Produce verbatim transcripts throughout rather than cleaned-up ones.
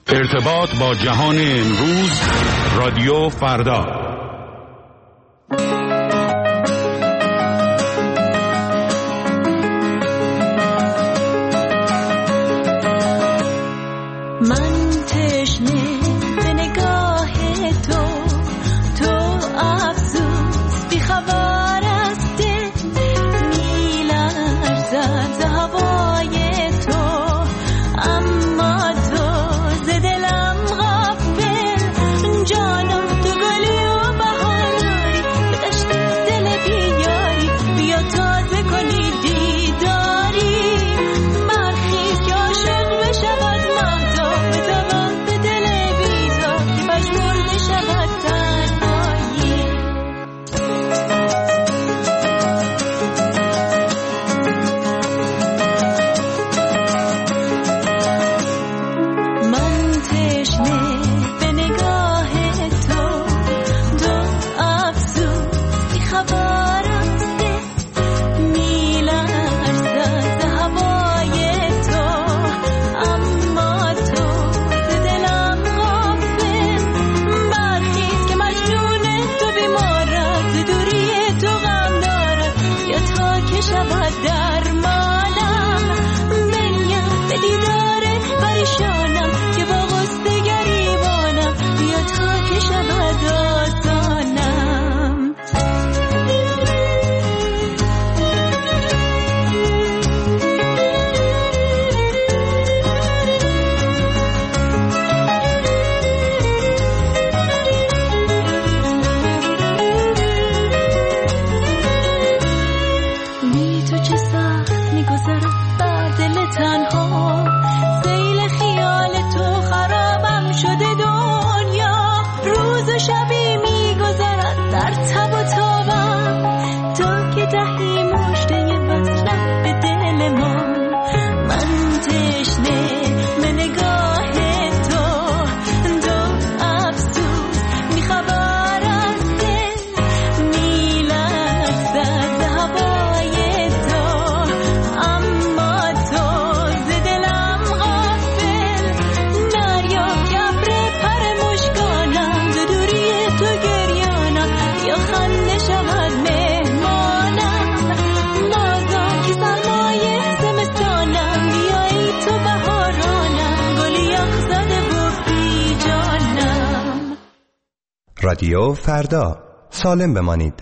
ارتباط با جهان امروز، رادیو فردا. من تشنه به نگاه تو، تو افسوس بی خبر از دل، میلرزد ز هوای تو، اما تو ز دلم غافل. جانم تو گلی و بهاری، به دشت دل بیاری، بیا تازه کنی دیداری. برخیز که عاشق بشود مهتاب، بتابم به دل بیزار که مجبور بشود تنهایی. من تشنه به نگاه تو، تو افسوس بی خبر از دل، میلرزد ز هوای تو، اما تو ز دلم غافل. برخیز که مجنون تو بیمارد، ز دوری تو غم دارد، یا تا که شود درمانم. بنیم به دیدار پریشانم که با غصه گریبانم، یا تا که شود آسانم. بی تو چه سخت میگذرد بر دل تنها، سیل خیال تو خرابم شده دنیا. روز و شبی میگذرد در تب و تابم، تا که دهی مژده وصلت به دل ما. من تشنه به نگاه تو، تو افسوس بی خبر از دل، میلرزد ز هوای تو، اما تو ز دلم غافل. دریاب که ابر پر مژگانم، ز دوری تو گریانم، یا خنده شود مهمانم. بازم که سرمای زمستانم، بیایی تو بهارانم، گلی یخ زده و بی جانم. رادیو فردا، سالم بمانید.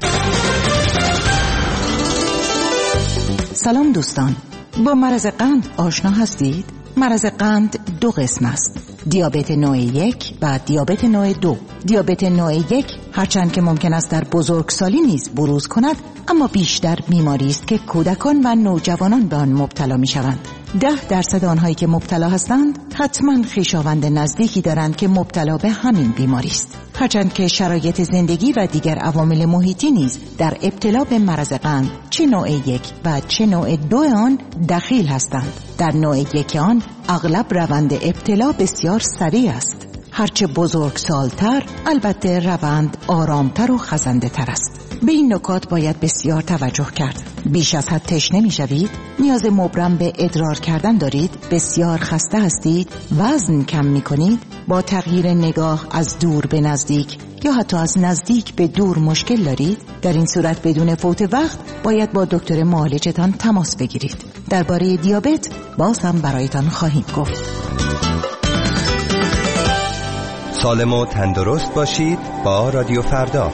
سلام دوستان، با مرض قند آشنا هستید؟ مرض قند دو قسم است: دیابت نوع یک و دیابت نوع دو. دیابت نوع یک هرچند که ممکن است در بزرگسالی نیز بروز کند، اما بیشتر بیماری است که کودکان و نوجوانان به آن مبتلا می شوند. ده درصد آنهایی که مبتلا هستند حتما خویشاوند نزدیکی دارند که مبتلا به همین بیماری است. هرچند که شرایط زندگی و دیگر عوامل محیطی نیز در ابتلا به مرض قند چه نوع یک و چه نوع دو آن دخیل هستند. در نوع یک آن اغلب روند ابتلا بسیار سریع است. هرچه بزرگسالتر البته روند آرامتر و خزنده تر است. به این نکات باید بسیار توجه کرد. بیش از حد تشنه می شوید؟ نیاز مبرم به ادرار کردن دارید؟ بسیار خسته هستید؟ وزن کم می کنید؟ با تغییر نگاه از دور به نزدیک یا حتی از نزدیک به دور مشکل دارید؟ در این صورت بدون فوت وقت باید با دکتر معالجتان تماس بگیرید. درباره دیابت باز هم برایتان خواهیم گفت. سالم و تندرست باشید با رادیو فردا.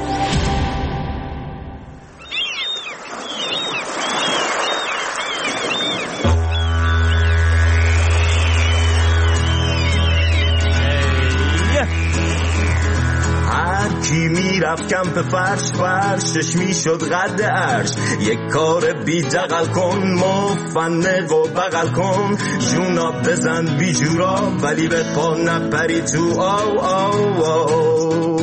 کی میرفت کمپ فرش فرشش میشد قد عرش. یک کار بی دقل کن، مفنق و بغل کن، جونا بزن بی جورا ولی به پا نپری تو آو آو آو.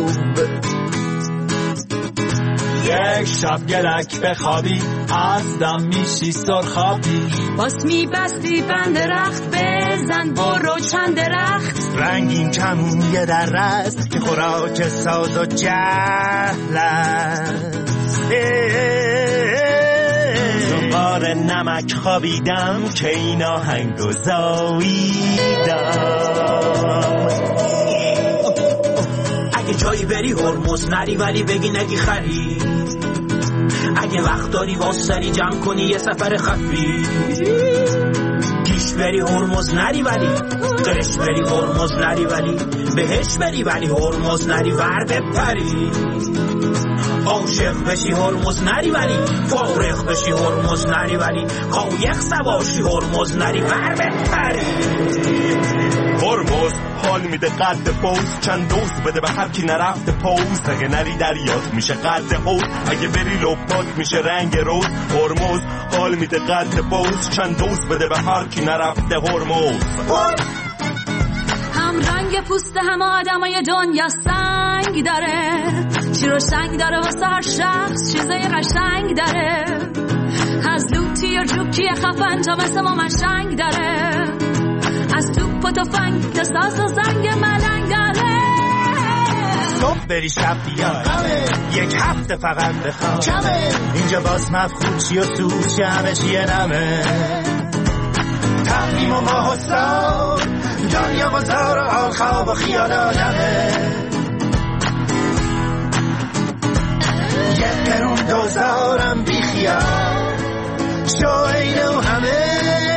یک شب گلک بخوابی از دم میشی سرخابی، باس میبستی بند رخت بزن برو چند درخت. رنگین کمون یه در است که خوراک ساز و جهل است. زنبار نمک خوابیدم که این آهنگو زاییدم. جایی بری هرمز نری ولی بگی نگی خرید. اگه وقت داری واسری جمع کنی یه سفر خفی. پیش بری هرمز نری ولی قرش بری هرمز نری ولی بهش بری ولی هرمز نری ور بپری. عاشق بشی هرمز نری ولی فارغ بشی هرمز نری ولی قایق سواشی هرمز نری ور بپری. هرمز حال میده قد پوز چند دوست بده به هر کی نرفته پوز. اگه نری دریات میشه قد حوض اگه بری لپات میشه رنگ روز. هرمز حال میده قد پوز چند دوست بده به هر کی نرفته هرمز. هم رنگ پوست هم آدمای دنیا سنگ داره. چی رو سنگ داره واسه هر شخص چیزای قشنگ داره. از لوتی و جوکی خفن تا مثل ما مشنگ داره. از توپ و تفنگ تا ساز و زنگ ملنگ داره. صبح بری شب بیاد یک هفته فقط بخواب کمه. اینجا باز مفخور چی و سوز چی همه چیه نمه. تقویم و ماه و سال دنیا و زار و حال خواب و خیال آدمه. یک قرون دوزارم بی خیال شاید و همه.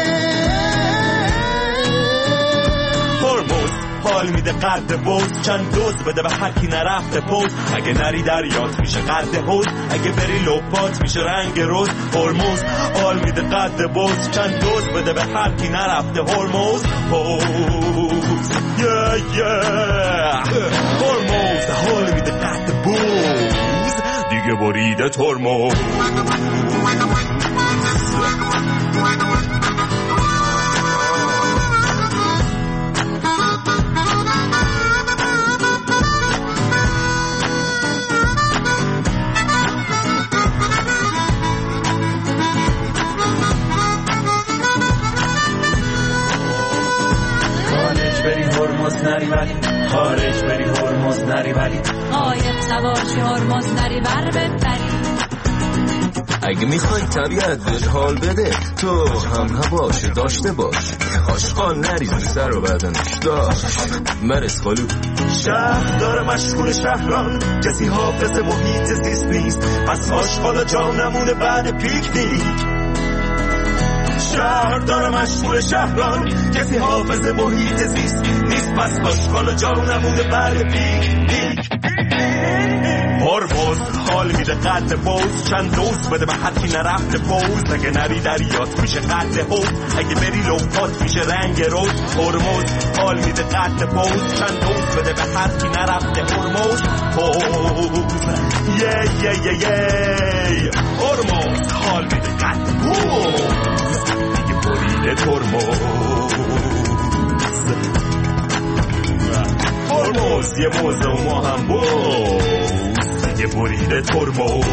هرمز حال میده قد بوز چند دوز بده به هر کی نرفته پوز. اگه نری دریات میشه قد حوض اگه بری لپات میشه رنگ روز. هرمز حال میده قد بوز چند دوز بده به هر کی نرفته هرمز پوز. yeah, yeah. هرمز حال میده قد بوز دیگه بریده ترمز. نری ولی خارج بری هرمز نری ولی قایق سواشی هرمز نری ور بپری. اگه میخوای طبیعت بهت حال بده تو هم هواش داشته باش. آشقان نریزی سر و بدنش داشت مرس خالو. شهر داره مشغول شهران کسی حافظ محیط زیست نیست. پس آشغال جا نمونه بعد پیکنیک. شهر داره مشغول شهران کسی حافظ محیط زیست نیست. پس آشغال جا نمونه بعد پیکنیک. هرمز حال میده قد بوز چند دوست بده به هر کی نرفته پوز. اگه نری دریات میشه قد حوض اگه بری لپات میشه رنگ روز. هرمز حال میده قد بوز چند دوست بده به هر کی نرفته هرمز پوز. یه یه یه یه هرمز حال میده قد بوز دیگه بریده ترمز. هرمز یه موزه و ما هم بوز یه بریده ترمز.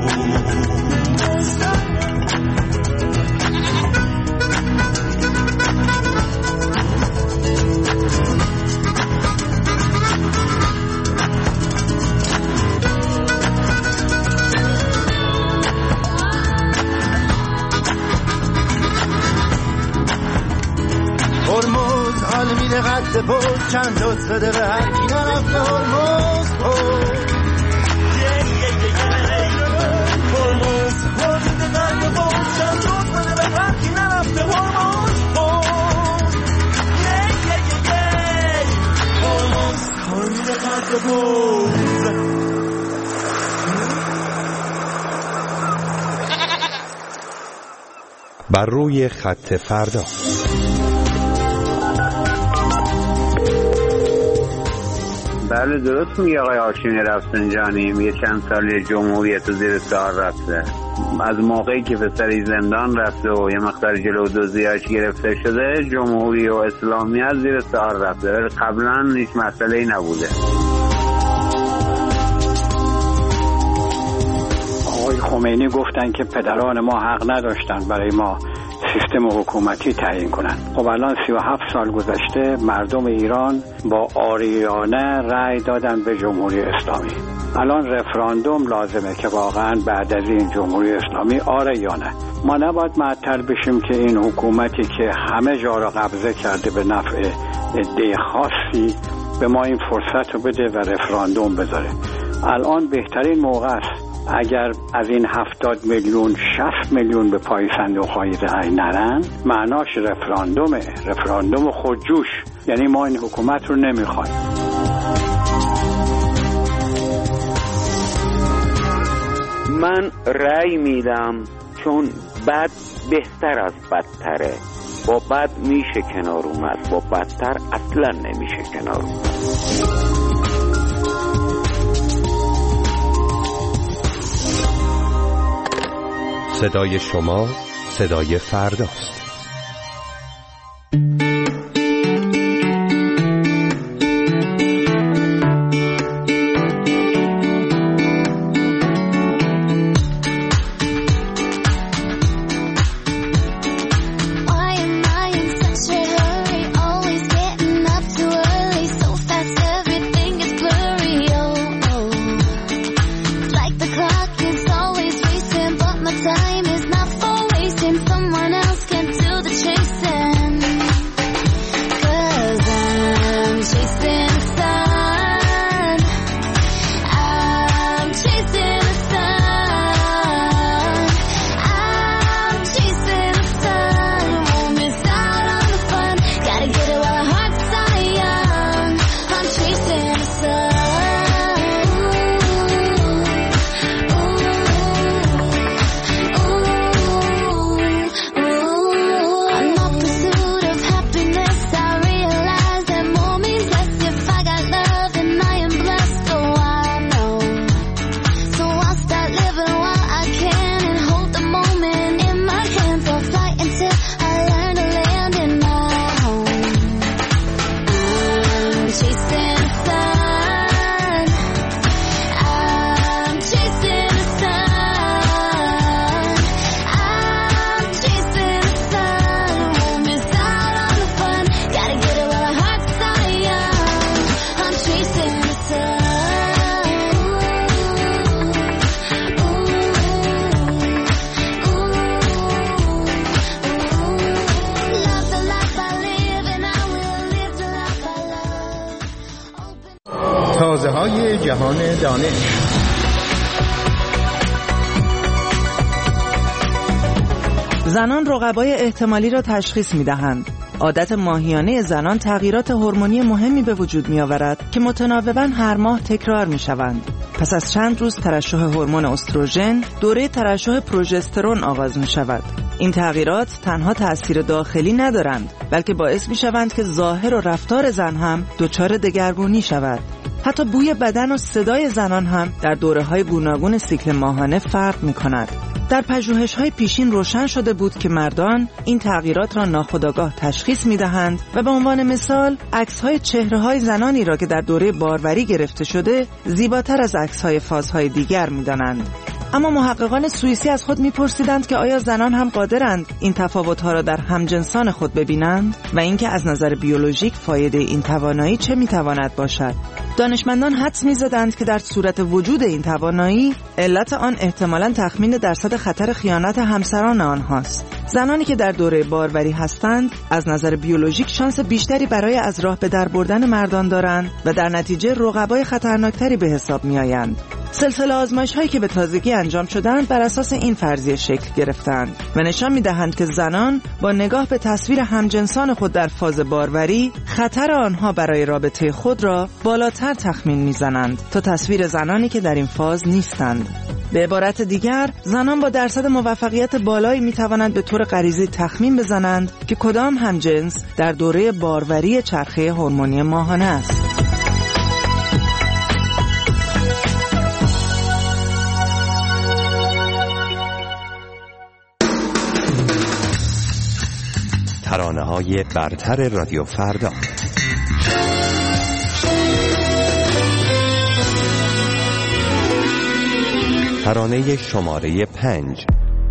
هرمز حال میده قد پوز چند دوست بده به هر کی نرفته هرمز پوز. هرمز حال میده قد پوز چند دوست بده به هر کی نرفته هرمز پوز. هرمز حال میده قد پوز. بر روی خط فردا. بله درست میگه آقای هاشمی رفسنجانی. میگه چند سال جمهوریت زیر سوال رفته. از موقعی که پسری زندان رفته و یه مقدار جلو دزدیاش گرفته شده جمهوری و اسلامیت زیر سوال رفته، ولی قبلا هیچ مسئله‌ای نبوده. آقای خمینی گفتن که پدران ما حق نداشتن برای ما سیستم حکومتی تعیین کنن. خب الان سی و هفت سال گذشته مردم ایران با آریانه رأی دادن به جمهوری اسلامی. الان رفراندوم لازمه که واقعا بعد از این جمهوری اسلامی آره یا نه. ما نباید معطل بشیم که این حکومتی که همه جا را قبضه کرده به نفع عده خاصی به ما این فرصت رو بده و رفراندوم بذاره. الان بهترین موقع است. اگر از این هفتاد میلیون شصت میلیون به پای صندوق‌های رأی نرن، معناش رفراندومه، رفراندوم خودجوش، یعنی ما این حکومت رو نمیخوایم. من رأی میدم چون بد بهتر از بدتره. با بد میشه کنار اومد، با بدتر اصلا نمیشه کنار اومد. صدای شما صدای فرداست. تازه‌های جهان دانش. زنان رقبای احتمالی را تشخیص می‌دهند. عادت ماهیانه زنان تغییرات هورمونی مهمی به وجود می‌آورد که متناوباً هر ماه تکرار می‌شوند. پس از چند روز ترشح هورمون استروژن، دوره ترشح پروژسترون آغاز می‌شود. این تغییرات تنها تأثیر داخلی ندارند، بلکه باعث می‌شوند که ظاهر و رفتار زن هم دچار دگرگونی شود. حتی بوی بدن و صدای زنان هم در دوره‌های گوناگون سیکل ماهانه فرق می‌کند. در پژوهش‌های پیشین روشن شده بود که مردان این تغییرات را ناخودآگاه تشخیص می‌دهند و به عنوان مثال عکس‌های چهره‌های زنانی را که در دوره باروری گرفته شده زیباتر از عکس‌های فازهای دیگر می‌دانند. اما محققان سوئیسی از خود می‌پرسیدند که آیا زنان هم قادرند این تفاوت‌ها را در همجنسان خود ببینند و اینکه از نظر بیولوژیک فایده این توانایی چه می‌تواند باشد. دانشمندان حدس می‌زدند که در صورت وجود این توانایی علت آن احتمالاً تخمین درصد خطر خیانت همسران آنهاست. زنانی که در دوره باروری هستند از نظر بیولوژیک شانس بیشتری برای از راه به در بردن مردان دارند و در نتیجه رقبای خطرناکتری به حساب می‌آیند. سلسله آزمایش‌هایی که به تازگی انجام شدند بر اساس این فرضیه شکل گرفتند و نشان می‌دهند که زنان با نگاه به تصویر همجنسان خود در فاز باروری خطر آنها برای رابطه خود را بالاتر تخمین می‌زنند تا تصویر زنانی که در این فاز نیستند. به عبارت دیگر، زنان با درصد موفقیت بالایی می‌توانند به طور غریزی تخمین بزنند که کدام همجنس در دوره باروری چرخه هورمونی ماهانه است. ترانه‌های برتر رادیو فردا. ترانه شماره پنج.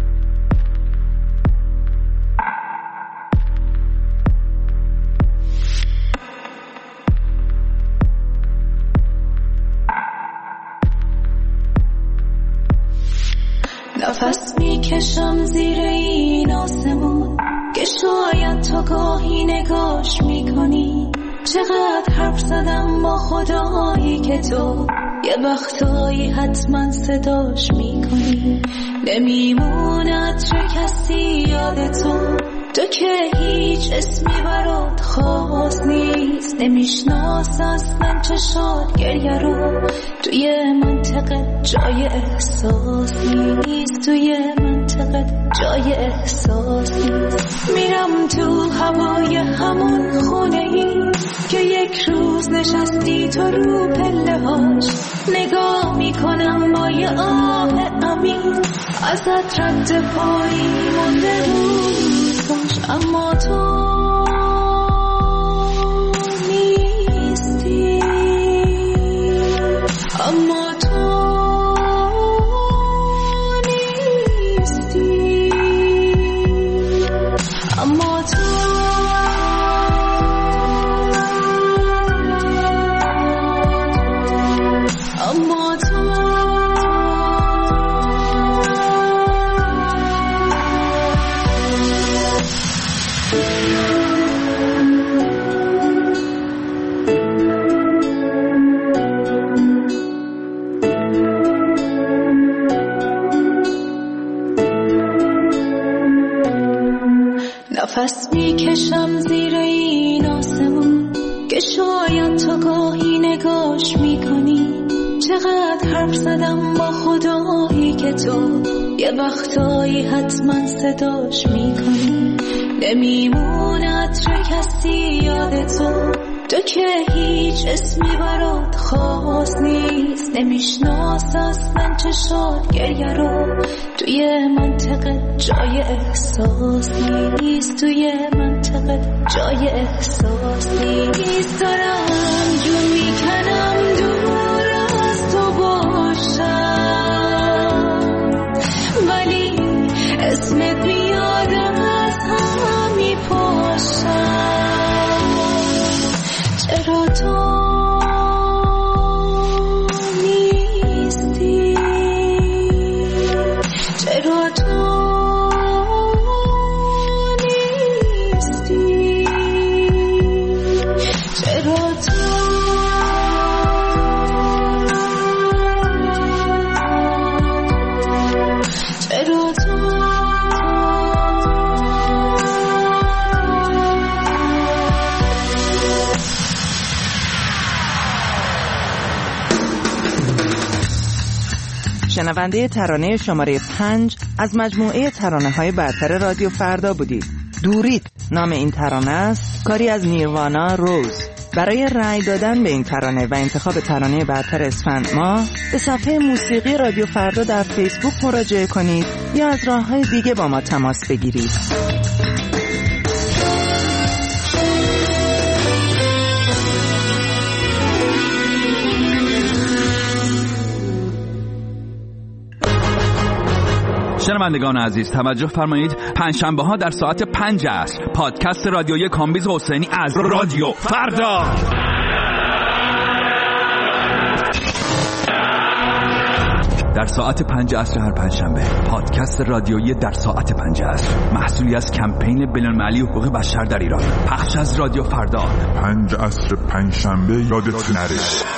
نفس میکشم زیر این آسمون که شاید تو گاهی نگاش میکنی. چقدر حرف زدم با خدایی که تو یه وقتایی حتما صداش میکنی. نمیموند چه کسی یاد تو، تو که هیچ اسمی برات خاص نیست. نمیشناس اصلا چشات گریه رو، توی منطقه جای احساس نیست. توی منطقه جای احساس نیست. میرم تو هوای همون خونه ای که یک روز نشستی تو رو پله هاش. نگاه میکنم با یه آه عمیق، ازت رد پایی مونده روزاش. اما تو نیستی، اما تو نیستی، اما تو اما تو نفس میکشم زیر این آسمون که شاید تو گاهی نگاش میکنی. چقدر حرف زدم با خدایی که تو یه وقتایی حتما صداش میکنی. نمیموند چه کسی یاد تو، تو که هیچ اسمی برات خاص نیست. نمیشناس اصلا چشات گریه رو، توی منطقه جای احساس نیست. توی منطقه جای احساس نیست. دارم جون میکنم دور از تو باشم، ولی اسمت میادم از هم میپاشم. چرا تو نیستی، چرا تو نیستی، چرا تو چرا تو شنونده ترانه شماره پنج از مجموعه ترانه‌های برتر رادیو فردا بودید. دورید نام این ترانه است، کاری از نیروانا روز. برای رأی دادن به این ترانه و انتخاب ترانه برتر اسفند ماه به صفحه موسیقی رادیو فردا در فیسبوک مراجعه کنید یا از راه‌های دیگه با ما تماس بگیرید. شنوندگان عزیز توجه فرمایید، پنجشنبه ها در ساعت پنج عصر پادکست رادیویی کامبیز حسینی از رادیو فردا. در ساعت پنج عصر هر پنجشنبه پادکست رادیویی در ساعت پنج عصر، محصولی از کمپین بین‌المللی حقوق بشر در ایران، پخش از رادیو فردا. پنج عصر پنجشنبه یادت نره.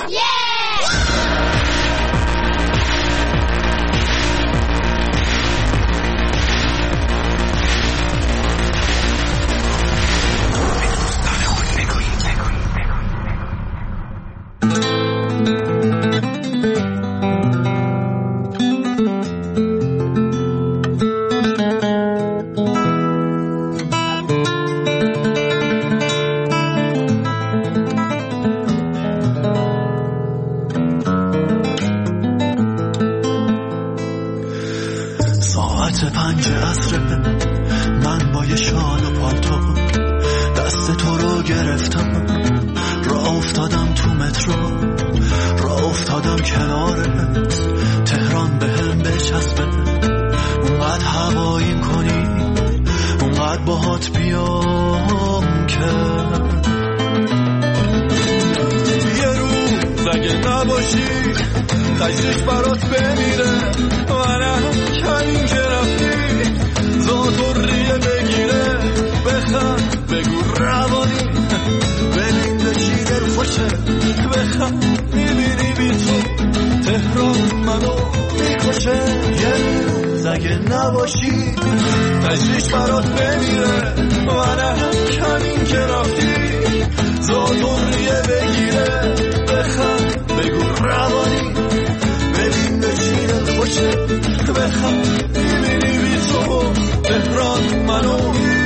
خشش برات بمیره منم کمین که رفتی زاتوریه بگیره بخند بگو روانی بلین بچی دل خوشه بخند میبینی بی تو تهران منو میکشه. یه روز اگه نباشی تجریش برات بمیره منم کمین که رفتی زادوریه بگیره. بخند بگو روانی ببین به چینت خوشه. بخند میبینی بی تو تهران منو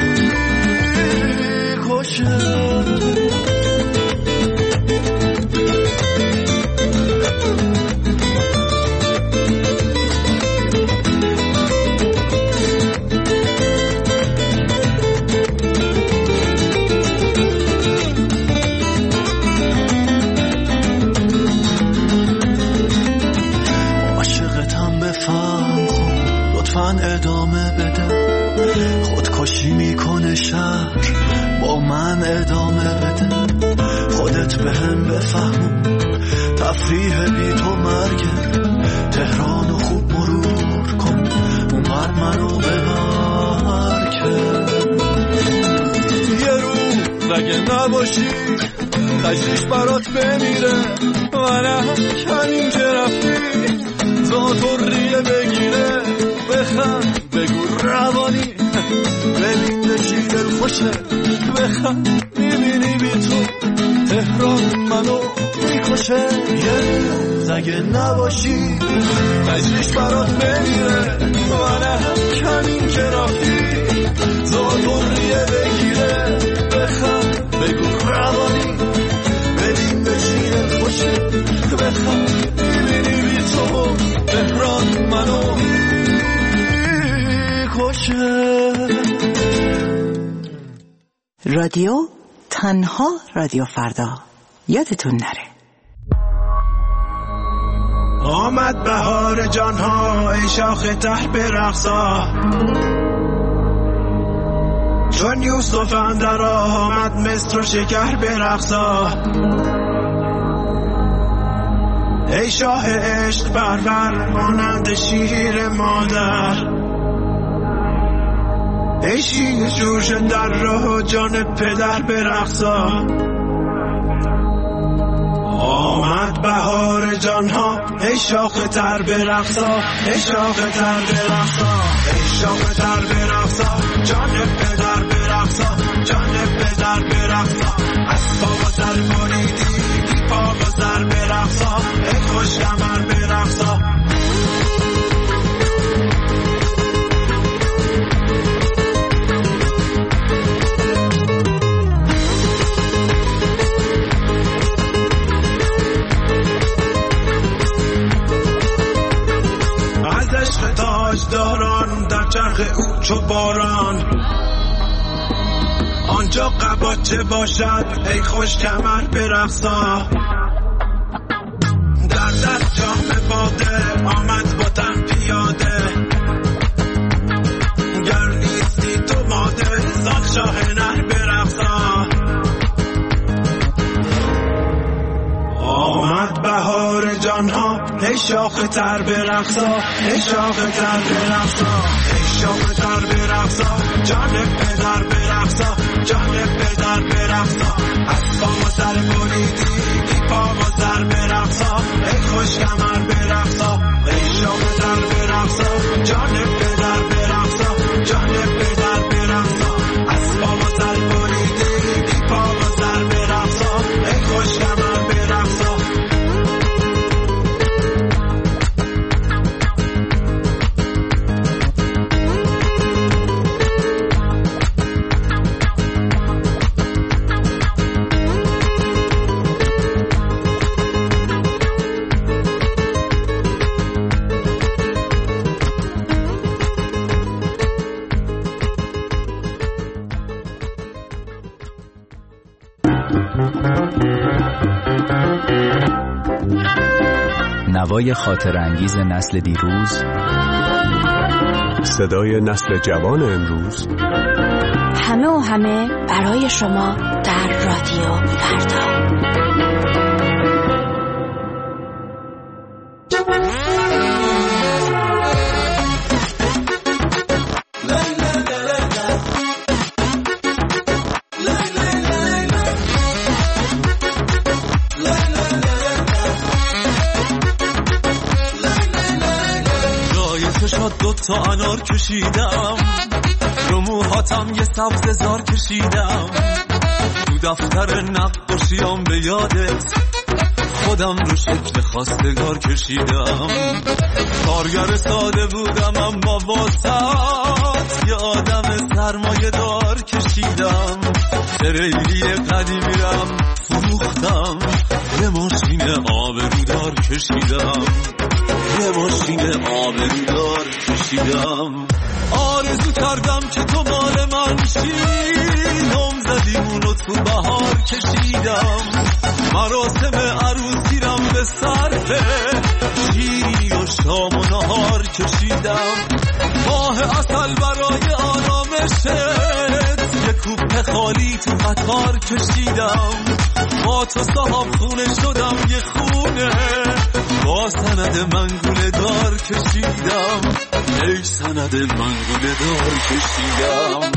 میکشه. ادامه بده خودکشی میکنه شهر با من ادامه بده. خودت به هم بفهمون تفریح بی تو مرگه. تهرانو خوب مرور کن اون بر منو ببر که یه روز اگه نباشی تجریش برات بمیره منم کمین که رفتی زاتوریه بگیره. بخند بگو روانی ببین به چی دل خوشه. بخند میبینی بی تو تهران منو میکشه. یه روز اگه نباشی تجریش برات بمیره منم کمین که رفتی زادوریه بگیره. بخند بگو روانی ببین به چی دل خوشه. بخند میبینی بی تو تهران منو رادیو تنها رادیو فردا. یادتون نره آمد بهار جانها ای شاخ ته برقصا. چون یوسف اندر آمد مصر و شکر برقصا. ای شاه عشق پرور مانند شیر مادر. ای شیر جوش در راه جان پدر برقصا. آمد بهار جانها ای شاخ تر برقصا. ای شاخ تر برقصا. ای شاخ تر برقصا. جان پدر برقصا. جان پدر برقصا. از پا و سر بریدی بی پا و سر برقصا. ای خوش کمر برقصا. داران در چرخ او چو باران. آنجا قباچه باشد ای خوش کمر برقصا. در دست جام باده آمد با تن پیاده. گر نیستی تو ماده زان شاه نر برقصا. آمد بهار جانها ای شاخ تر برقصا. ای شاخ تر برقصا. ای شاخ تر برقصا. جان پدر برقصا. جان پدر برقصا. از پا و سر بریدی بی پا و سر برقصا. ای خوش کمر برقصا. ای شاخ تر برقصا. جان پدر برقصا. جان پدر برقصا. از پا و سر بریدی بی پا و سر برقصا. ای خوش کمر برقصا. نوای خاطر انگیز نسل دیروز، صدای نسل جوان امروز، همه و همه برای شما در رادیو فردا. دوتا انار کشیدم، رو موهاتم یه سبز زار کشیدم، تو دفتر نقاشیام به یادت خودم رو شکل خواستگار کشیدم. کارگر ساده بودم اما واسط یه آدم سرمایه دار کشیدم. تریلی قدیمیرم فروختم، یه ماشین آبرودار کشیدم، یه ماشین آبرودار کشیدم. آرزو کردم که تو مال من شی، نام زدیمونو تو بهار کشیدم. مراسم عروسیرم به صرفه شیرینی و شام و نهار کشیدم. ماه اصل برای آرامشت یه کوپه خالی تو قطار کشیدم. با تو صاحب خونه شدم یه خونه، با سند منگوله دار کشیدم، ای سند منگوله دار کشیدم.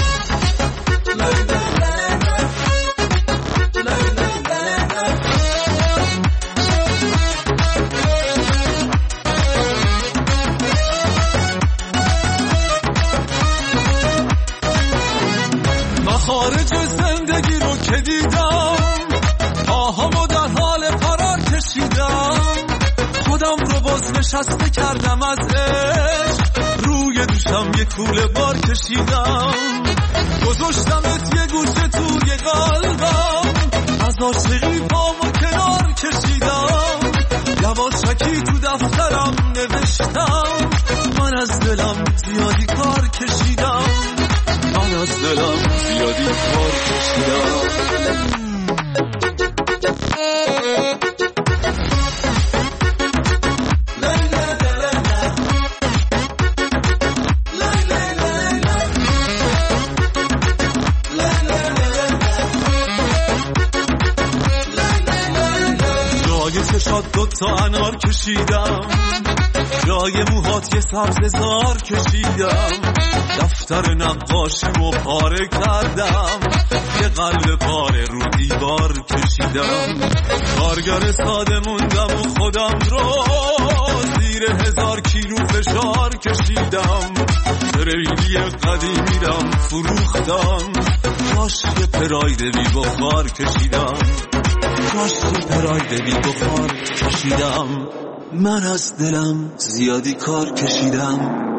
خارج زندگی رو که دیدم، آهامو در حال فرار کشیدم. خودم رو باز نشسته کردم از عشق، روی دوشم یه کوله بار کشیدم. گذاشتمت یه گوشه توی قلبم، از عاشقی پامو کنار کشیدم. یواشکی تو دفترم نوشتم، من از دلم زیادی کار کشیدم، من از دلم زیادی کار کشیدم. جای چشات دوتا انار کشیدم، جای موهات یه سبز زار کشیدم. دفتر نقاشیمو پاره کردم، یه قلب پاره رو دیوار کشیدم. کارگر ساده موندم و خودم رو زیر هزار کیلو فشار کشیدم. تریلی قدیمیرم فروختم، جاش یه پراید بی بخار کشیدم، جاش یه پراید بی بخار کشیدم. من از دلم زیادی کار کشیدم،